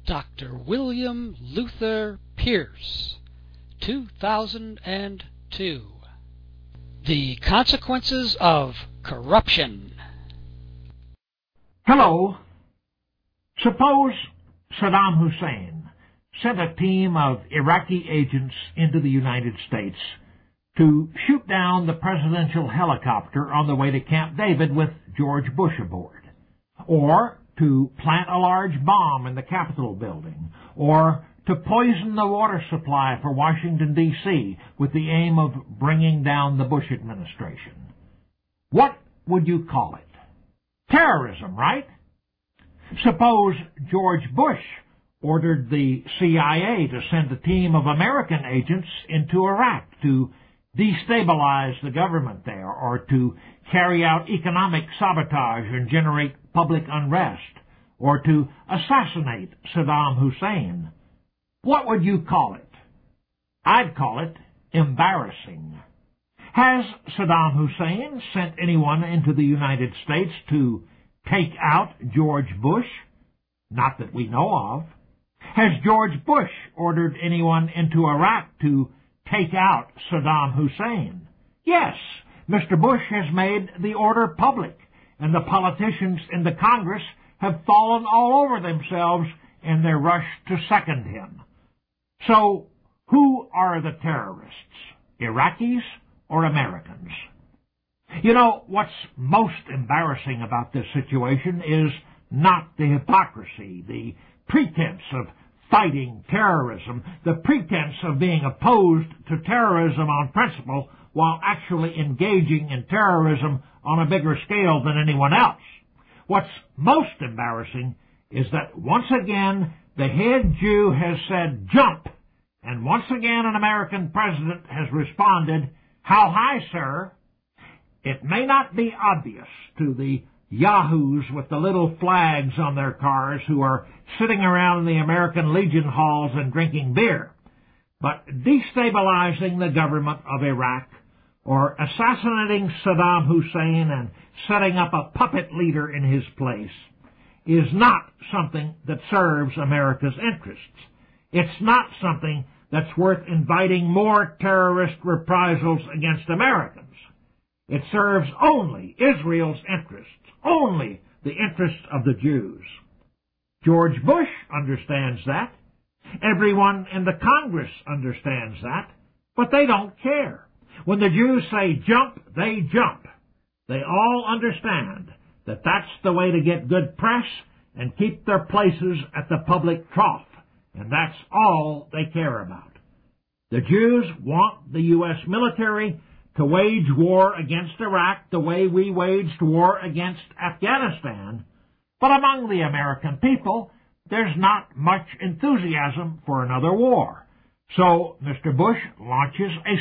Dr. William Luther Pierce, 2002. The Consequences of Corruption. Hello. Suppose Saddam Hussein sent a team of Iraqi agents into the United States to shoot down the presidential helicopter on the way to Camp David with George Bush aboard, or to plant a large bomb in the Capitol building, or to poison the water supply for Washington, D.C. with the aim of bringing down the Bush administration. What would you call it? Terrorism, right? Suppose George Bush ordered the CIA to send a team of American agents into Iraq to destabilize the government there, or to carry out economic sabotage and generate public unrest, or to assassinate Saddam Hussein. What would you call it? I'd call it embarrassing. Has Saddam Hussein sent anyone into the United States to take out George Bush? Not that we know of. Has George Bush ordered anyone into Iraq to take out Saddam Hussein? Yes, Mr. Bush has made the order public, and the politicians in the Congress have fallen all over themselves in their rush to second him. So, who are the terrorists? Iraqis or Americans? You know, what's most embarrassing about this situation is not the hypocrisy, the pretense of fighting terrorism, the pretense of being opposed to terrorism on principle while actually engaging in terrorism on a bigger scale than anyone else. What's most embarrassing is that once again the head Jew has said jump, and once again an American president has responded, how high, sir? It may not be obvious to the yahoos with the little flags on their cars who are sitting around in the American Legion halls and drinking beer, but destabilizing the government of Iraq, or assassinating Saddam Hussein and setting up a puppet leader in his place, is not something that serves America's interests. It's not something that's worth inviting more terrorist reprisals against Americans. It serves only Israel's interests, only the interests of the Jews. George Bush understands that. Everyone in the Congress understands that, but they don't care. When the Jews say jump, they jump. They all understand that that's the way to get good press and keep their places at the public trough, and that's all they care about. The Jews want the U.S. military to wage war against Iraq the way we waged war against Afghanistan, but among the American people, there's not much enthusiasm for another war. So Mr. Bush launches a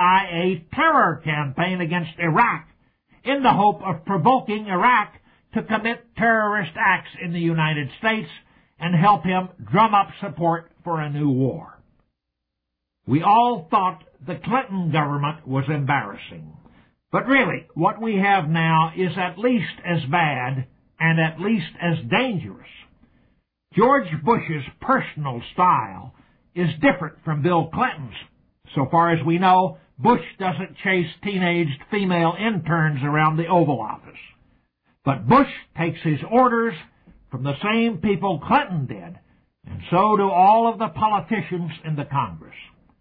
CIA terror campaign against Iraq in the hope of provoking Iraq to commit terrorist acts in the United States and help him drum up support for a new war. We all thought the Clinton government was embarrassing. But really, what we have now is at least as bad and at least as dangerous. George Bush's personal style is different from Bill Clinton's. So far as we know, Bush doesn't chase teenaged female interns around the Oval Office. But Bush takes his orders from the same people Clinton did, and so do all of the politicians in the Congress.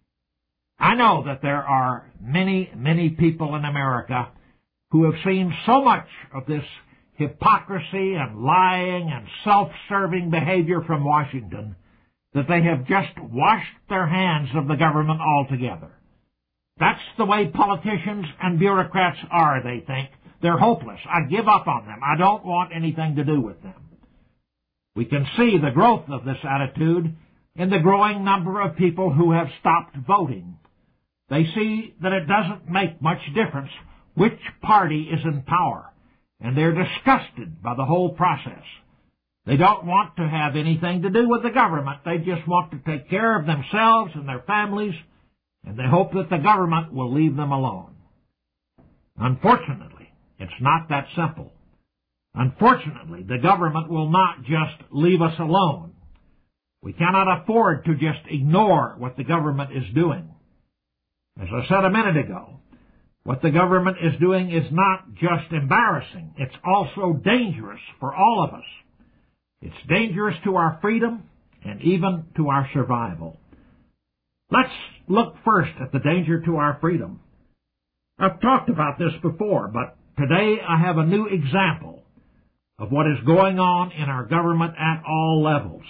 I know that there are many, many people in America who have seen so much of this hypocrisy and lying and self-serving behavior from Washington that they have just washed their hands of the government altogether. That's the way politicians and bureaucrats are, they think. They're hopeless. I give up on them. I don't want anything to do with them. We can see the growth of this attitude in the growing number of people who have stopped voting. They see that it doesn't make much difference which party is in power, and they're disgusted by the whole process. They don't want to have anything to do with the government. They just want to take care of themselves and their families, and they hope that the government will leave them alone. Unfortunately, it's not that simple. Unfortunately, the government will not just leave us alone. We cannot afford to just ignore what the government is doing. As I said a minute ago, what the government is doing is not just embarrassing, it's also dangerous for all of us. It's dangerous to our freedom and even to our survival. Let's look first at the danger to our freedom. I've talked about this before, but today I have a new example of what is going on in our government at all levels.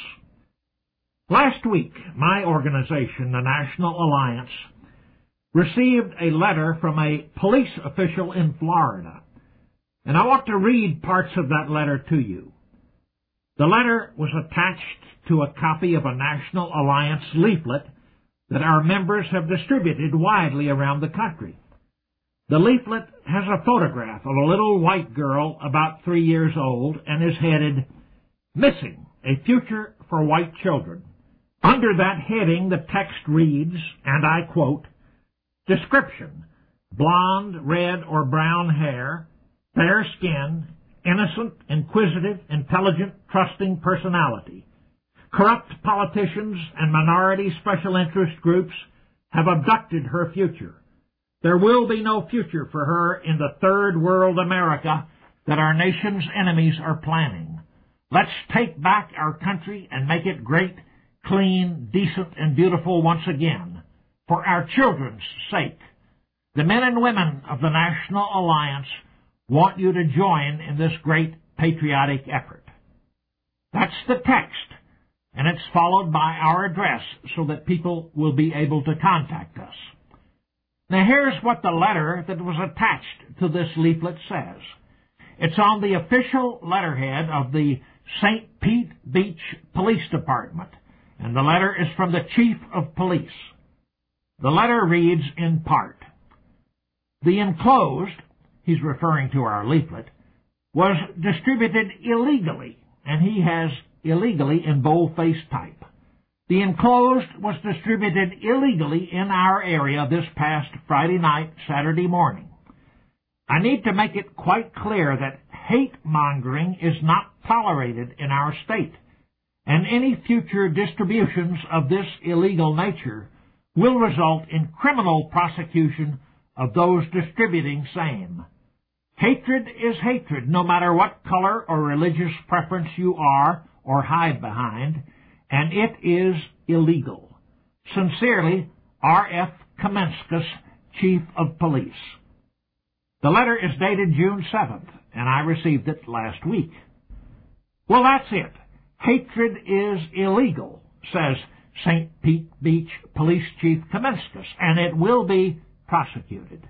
Last week, my organization, the National Alliance, received a letter from a police official in Florida, and I want to read parts of that letter to you. The letter was attached to a copy of a National Alliance leaflet that our members have distributed widely around the country. The leaflet has a photograph of a little white girl about 3 years old and is headed, "Missing, a Future for White Children." Under that heading, the text reads, and I quote, "Description: blonde, red, or brown hair, fair skin, innocent, inquisitive, intelligent, trusting personality. Corrupt politicians and minority special interest groups have abducted her future. There will be no future for her in the third world America that our nation's enemies are planning. Let's take back our country and make it great, clean, decent, and beautiful once again, for our children's sake. The men and women of the National Alliance want you to join in this great patriotic effort." That's the text, and it's followed by our address so that people will be able to contact us. Now here's what the letter that was attached to this leaflet says. It's on the official letterhead of the St. Pete Beach Police Department, and the letter is from the Chief of Police. The letter reads in part, "The enclosed," he's referring to our leaflet, "was distributed illegally," and he has illegally in boldface type. "The enclosed was distributed illegally in our area this past Friday night, Saturday morning. I need to make it quite clear that hate-mongering is not tolerated in our state, and any future distributions of this illegal nature will result in criminal prosecution of those distributing same. Hatred is hatred, no matter what color or religious preference you are or hide behind, and it is illegal. Sincerely, R.F. Kamenskas, Chief of Police." The letter is dated June 7th, and I received it last week. Well, that's it. Hatred is illegal, says St. Pete Beach Police Chief Kamenskas, and it will be prosecuted.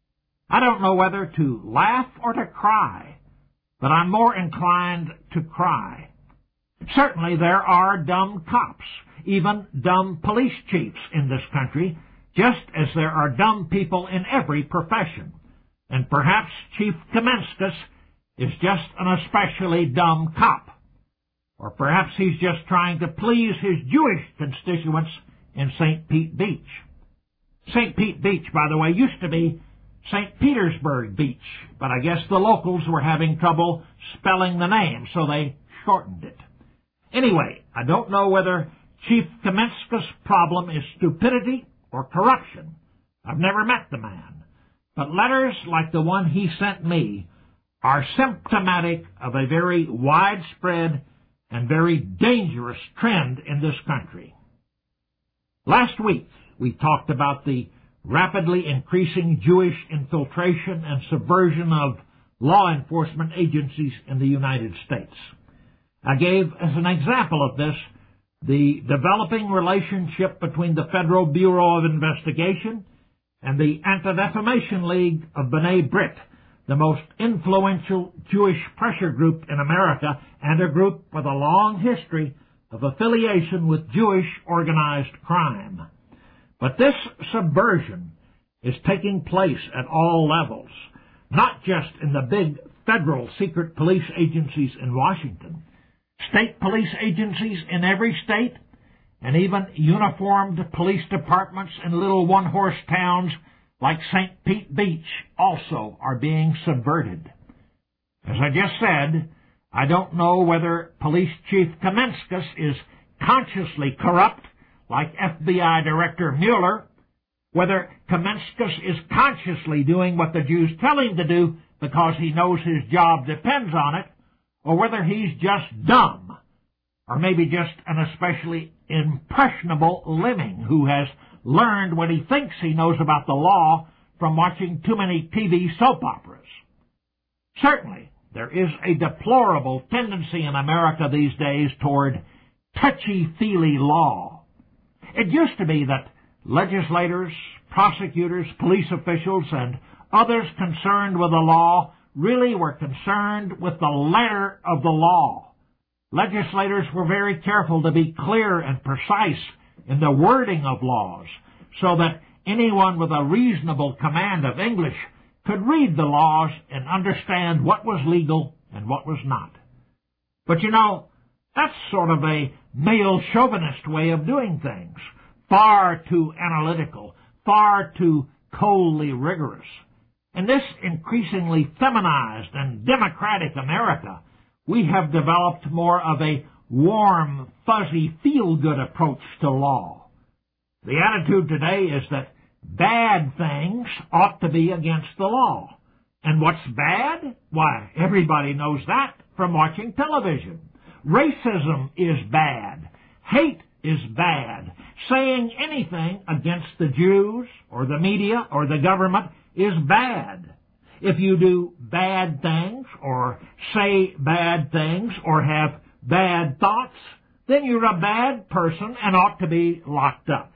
I don't know whether to laugh or to cry, but I'm more inclined to cry. Certainly there are dumb cops, even dumb police chiefs in this country, just as there are dumb people in every profession. And perhaps Chief Kamenskas is just an especially dumb cop. Or perhaps he's just trying to please his Jewish constituents in St. Pete Beach. St. Pete Beach, by the way, used to be St. Petersburg Beach, but I guess the locals were having trouble spelling the name, so they shortened it. Anyway, I don't know whether Chief Kamenskas' problem is stupidity or corruption. I've never met the man. But letters like the one he sent me are symptomatic of a very widespread and very dangerous trend in this country. Last week, we talked about the rapidly increasing Jewish infiltration and subversion of law enforcement agencies in the United States. I gave as an example of this the developing relationship between the Federal Bureau of Investigation and the Anti-Defamation League of B'nai B'rith, the most influential Jewish pressure group in America and a group with a long history of affiliation with Jewish organized crime. But this subversion is taking place at all levels, not just in the big federal secret police agencies in Washington, state police agencies in every state, and even uniformed police departments in little one-horse towns like St. Pete Beach also are being subverted. As I just said, I don't know whether Police Chief Kamenskas is consciously corrupt, like FBI Director Mueller, whether Kamenskas is consciously doing what the Jews tell him to do because he knows his job depends on it, or whether he's just dumb, or maybe just an especially impressionable lemming who has learned what he thinks he knows about the law from watching too many TV soap operas. Certainly, there is a deplorable tendency in America these days toward touchy-feely law. It used to be that legislators, prosecutors, police officials, and others concerned with the law really were concerned with the letter of the law. Legislators were very careful to be clear and precise in the wording of laws so that anyone with a reasonable command of English could read the laws and understand what was legal and what was not. But you know, that's sort of a male chauvinist way of doing things, far too analytical, far too coldly rigorous. In this increasingly feminized and democratic America, we have developed more of a warm, fuzzy, feel-good approach to law. The attitude today is that bad things ought to be against the law. And what's bad? Why, everybody knows that from watching television. Racism is bad. Hate is bad. Saying anything against the Jews or the media or the government is bad. If you do bad things or say bad things or have bad thoughts, then you're a bad person and ought to be locked up.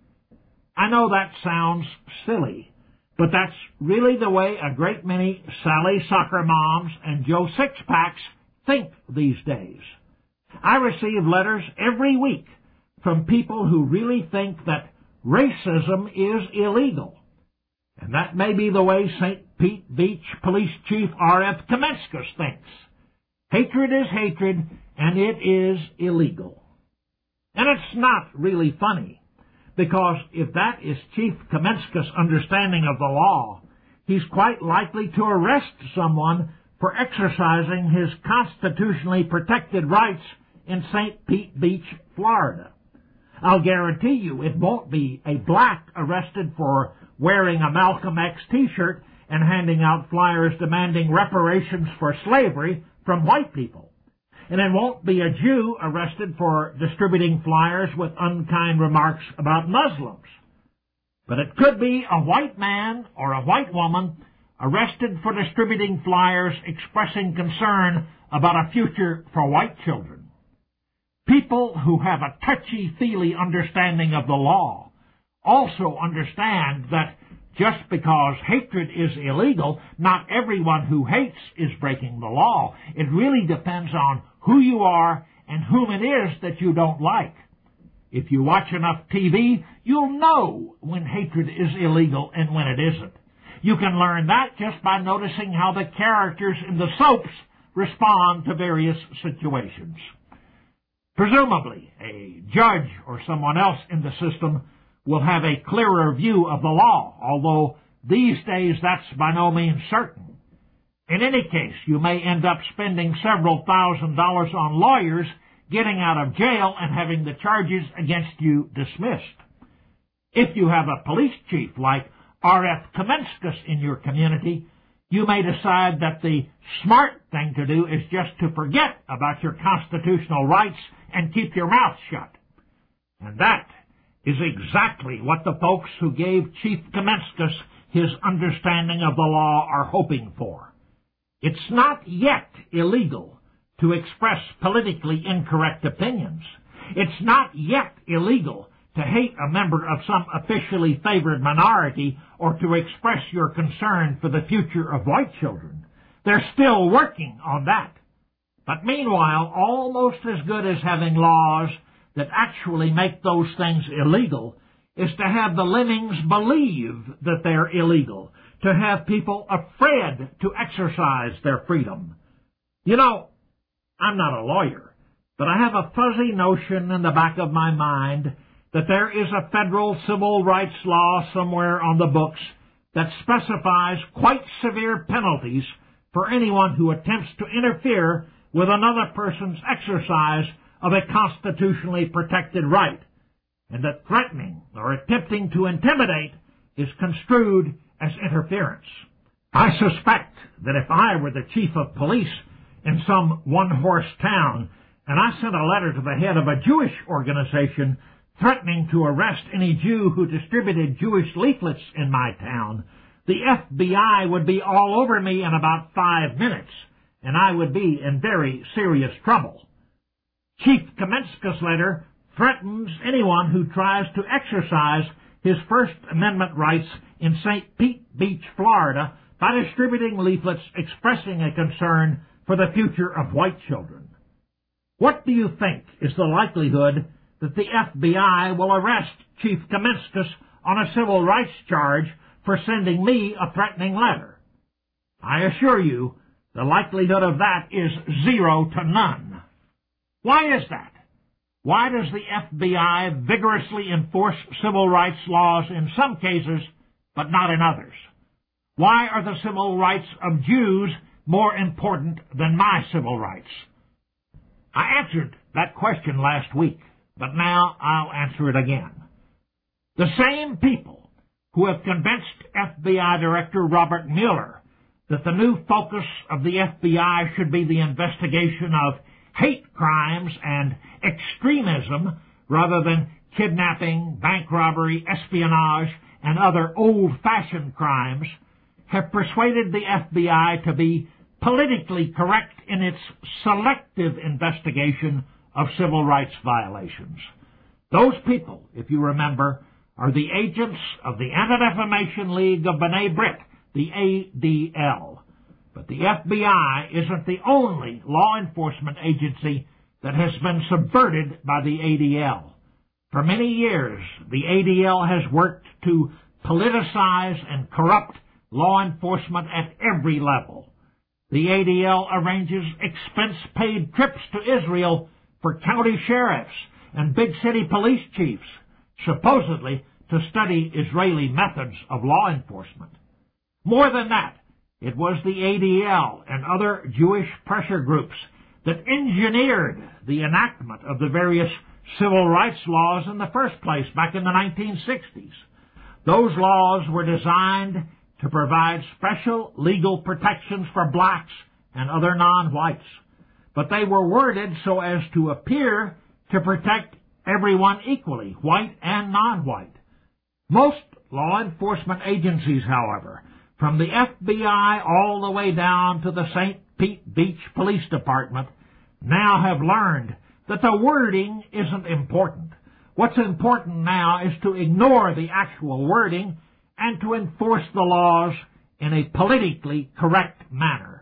I know that sounds silly, but that's really the way a great many Sally Soccer Moms and Joe Sixpacks think these days. I receive letters every week from people who really think that racism is illegal. And that may be the way St. Pete Beach Police Chief R.F. Kamenskas thinks. Hatred is hatred, and it is illegal. And it's not really funny, because if that is Chief Kamenskas' understanding of the law, he's quite likely to arrest someone for exercising his constitutionally protected rights in St. Pete Beach, Florida. I'll guarantee you it won't be a black arrested for wearing a Malcolm X t-shirt and handing out flyers demanding reparations for slavery from white people. And it won't be a Jew arrested for distributing flyers with unkind remarks about Muslims. But it could be a white man or a white woman arrested for distributing flyers expressing concern about a future for white children. People who have a touchy-feely understanding of the law also understand that just because hatred is illegal, not everyone who hates is breaking the law. It really depends on who you are and whom it is that you don't like. If you watch enough TV, you'll know when hatred is illegal and when it isn't. You can learn that just by noticing how the characters in the soaps respond to various situations. Presumably, a judge or someone else in the system will have a clearer view of the law, although these days that's by no means certain. In any case, you may end up spending several $1,000s on lawyers, getting out of jail, and having the charges against you dismissed. If you have a police chief like R.F. Kamenskas in your community, you may decide that the smart thing to do is just to forget about your constitutional rights and keep your mouth shut. And that is exactly what the folks who gave Chief Kamenskas his understanding of the law are hoping for. It's not yet illegal to express politically incorrect opinions. It's not yet illegal to hate a member of some officially favored minority or to express your concern for the future of white children. They're still working on that. But meanwhile, almost as good as having laws that actually make those things illegal is to have the lemmings believe that they're illegal, to have people afraid to exercise their freedom. You know, I'm not a lawyer, but I have a fuzzy notion in the back of my mind that there is a federal civil rights law somewhere on the books that specifies quite severe penalties for anyone who attempts to interfere with another person's exercise of a constitutionally protected right, and that threatening or attempting to intimidate is construed as interference. I suspect that if I were the chief of police in some one-horse town and I sent a letter to the head of a Jewish organization threatening to arrest any Jew who distributed Jewish leaflets in my town, the FBI would be all over me in about 5 minutes, and I would be in very serious trouble. Chief Kamenska's letter threatens anyone who tries to exercise his First Amendment rights in St. Pete Beach, Florida, by distributing leaflets expressing a concern for the future of white children. What do you think is the likelihood that the FBI will arrest Chief Kamenskis on a civil rights charge for sending me a threatening letter? I assure you, the likelihood of that is 0 to none. Why is that? Why does the FBI vigorously enforce civil rights laws in some cases, but not in others? Why are the civil rights of Jews more important than my civil rights? I answered that question last week, but now I'll answer it again. The same people who have convinced FBI Director Robert Mueller that the new focus of the FBI should be the investigation of hate crimes and extremism rather than kidnapping, bank robbery, espionage, and other old-fashioned crimes, have persuaded the FBI to be politically correct in its selective investigation of civil rights violations. Those people, if you remember, are the agents of the Anti-Defamation League of B'nai B'rith, the ADL. But the FBI isn't the only law enforcement agency that has been subverted by the ADL. For many years, the ADL has worked to politicize and corrupt law enforcement at every level. The ADL arranges expense-paid trips to Israel for county sheriffs and big city police chiefs, supposedly to study Israeli methods of law enforcement. More than that, it was the ADL and other Jewish pressure groups that engineered the enactment of the various civil rights laws in the first place back in the 1960s. Those laws were designed to provide special legal protections for blacks and other non-whites, but they were worded so as to appear to protect everyone equally, white and non-white. Most law enforcement agencies, however, from the FBI all the way down to the St. Pete Beach Police Department, now have learned that the wording isn't important. What's important now is to ignore the actual wording and to enforce the laws in a politically correct manner.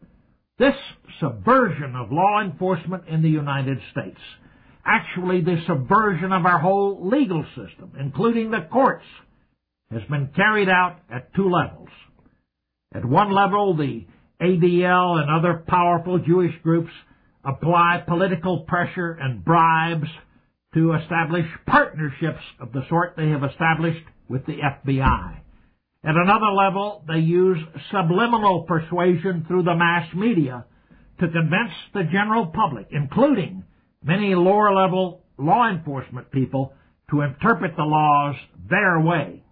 This subversion of law enforcement in the United States, actually the subversion of our whole legal system, including the courts, has been carried out at two levels. At one level, the ADL and other powerful Jewish groups apply political pressure and bribes to establish partnerships of the sort they have established with the FBI. At another level, they use subliminal persuasion through the mass media to convince the general public, including many lower-level law enforcement people, to interpret the laws their way.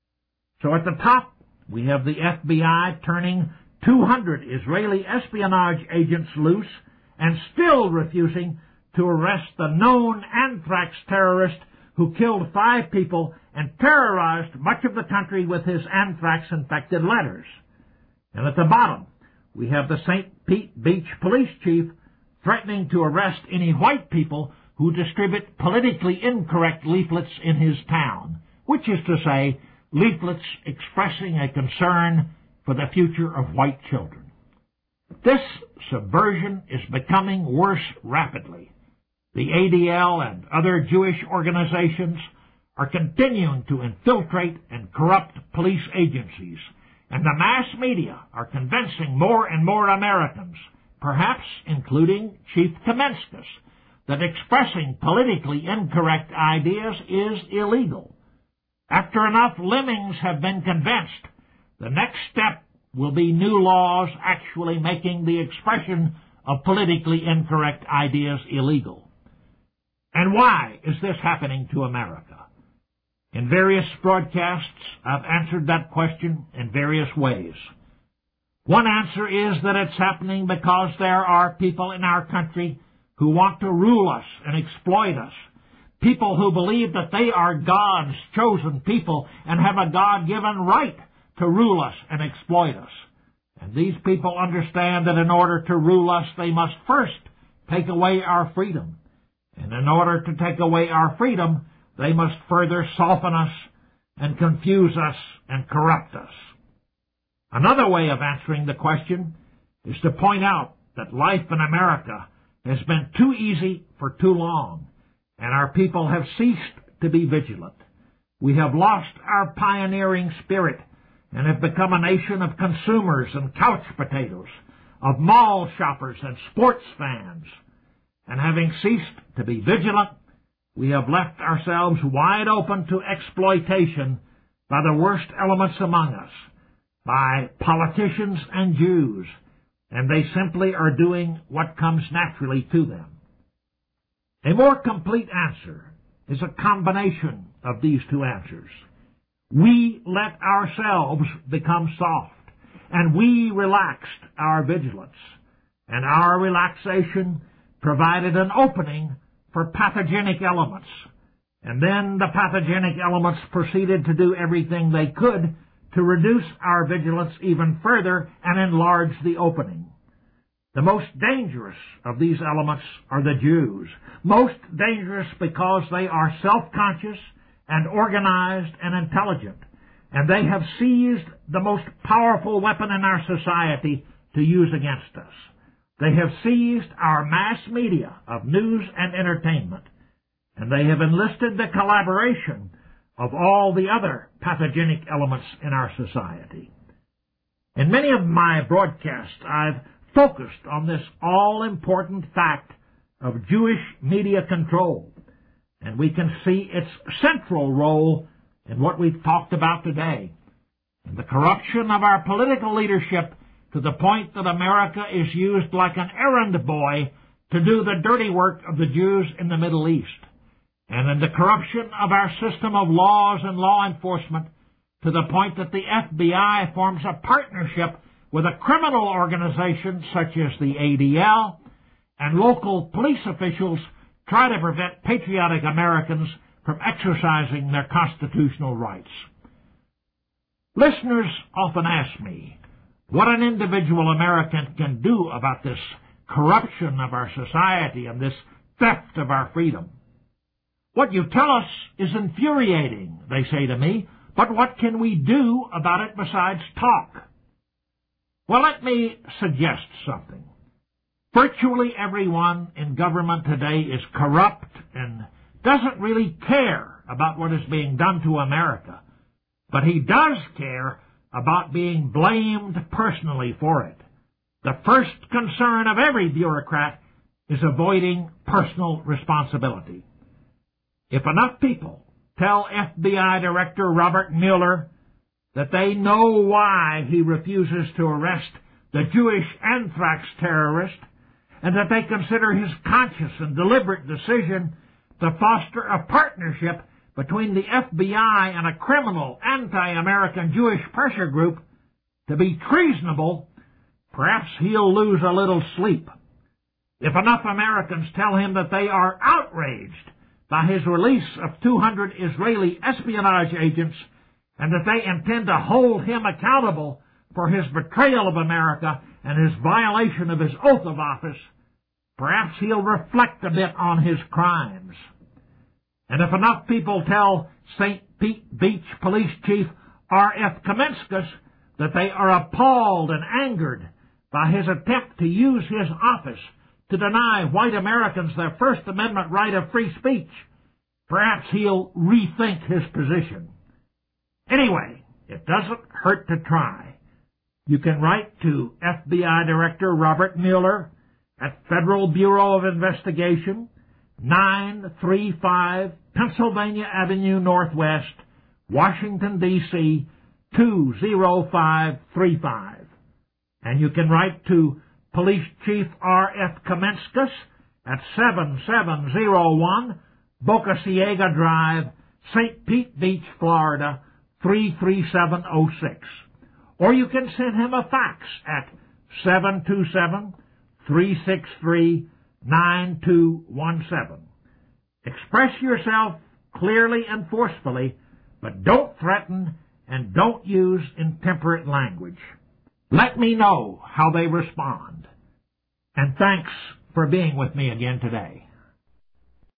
So at the top, we have the FBI turning 200 Israeli espionage agents loose and still refusing to arrest the known anthrax terrorist who killed 5 people and terrorized much of the country with his anthrax-infected letters. And at the bottom, we have the St. Pete Beach police chief threatening to arrest any white people who distribute politically incorrect leaflets in his town, which is to say, leaflets expressing a concern for the future of white children. This subversion is becoming worse rapidly. The ADL and other Jewish organizations are continuing to infiltrate and corrupt police agencies, and the mass media are convincing more and more Americans, perhaps including Chief Kamenskis, that expressing politically incorrect ideas is illegal. After enough lemmings have been convinced, the next step will be new laws actually making the expression of politically incorrect ideas illegal. And why is this happening to America? In various broadcasts, I've answered that question in various ways. One answer is that it's happening because there are people in our country who want to rule us and exploit us. People who believe that they are God's chosen people and have a God-given right to rule us and exploit us. And these people understand that in order to rule us, they must first take away our freedom. And in order to take away our freedom, they must further soften us and confuse us and corrupt us. Another way of answering the question is to point out that life in America has been too easy for too long, and our people have ceased to be vigilant. We have lost our pioneering spirit and have become a nation of consumers and couch potatoes, of mall shoppers and sports fans. And having ceased to be vigilant, we have left ourselves wide open to exploitation by the worst elements among us, by politicians and Jews, and they simply are doing what comes naturally to them. A more complete answer is a combination of these two answers. We let ourselves become soft, and we relaxed our vigilance, and our relaxation provided an opening for pathogenic elements, and then the pathogenic elements proceeded to do everything they could to reduce our vigilance even further and enlarge the opening. The most dangerous of these elements are the Jews, most dangerous because they are self-conscious and organized and intelligent, and they have seized the most powerful weapon in our society to use against us. They have seized our mass media of news and entertainment, and they have enlisted the collaboration of all the other pathogenic elements in our society. In many of my broadcasts, I've focused on this all-important fact of Jewish media control, and we can see its central role in what we've talked about today, in the corruption of our political leadership to the point that America is used like an errand boy to do the dirty work of the Jews in the Middle East, and in the corruption of our system of laws and law enforcement to the point that the FBI forms a partnership with a criminal organization such as the ADL, and local police officials try to prevent patriotic Americans from exercising their constitutional rights. Listeners often ask me what an individual American can do about this corruption of our society and this theft of our freedom. What you tell us is infuriating, they say to me, but what can we do about it besides talk? Well, let me suggest something. Virtually everyone in government today is corrupt and doesn't really care about what is being done to America, but he does care about being blamed personally for it. The first concern of every bureaucrat is avoiding personal responsibility. If enough people tell FBI Director Robert Mueller that they know why he refuses to arrest the Jewish anthrax terrorist, and that they consider his conscious and deliberate decision to foster a partnership between the FBI and a criminal anti-American Jewish pressure group to be treasonable, perhaps he'll lose a little sleep. If enough Americans tell him that they are outraged by his release of 200 Israeli espionage agents and that they intend to hold him accountable for his betrayal of America and his violation of his oath of office, perhaps he'll reflect a bit on his crimes. And if enough people tell St. Pete Beach Police Chief R.F. Kaminskas that they are appalled and angered by his attempt to use his office to deny white Americans their First Amendment right of free speech, perhaps he'll rethink his position. Anyway, it doesn't hurt to try. You can write to FBI Director Robert Mueller at Federal Bureau of Investigation, 935 Pennsylvania Avenue Northwest, Washington, D.C., 20535. And you can write to Police Chief R.F. Kaminskas at 7701 Boca Ciega Drive, St. Pete Beach, Florida, 33706. Or you can send him a fax at 727-363-9217. Express yourself clearly and forcefully, but don't threaten and don't use intemperate language. Let me know how they respond. And thanks for being with me again today.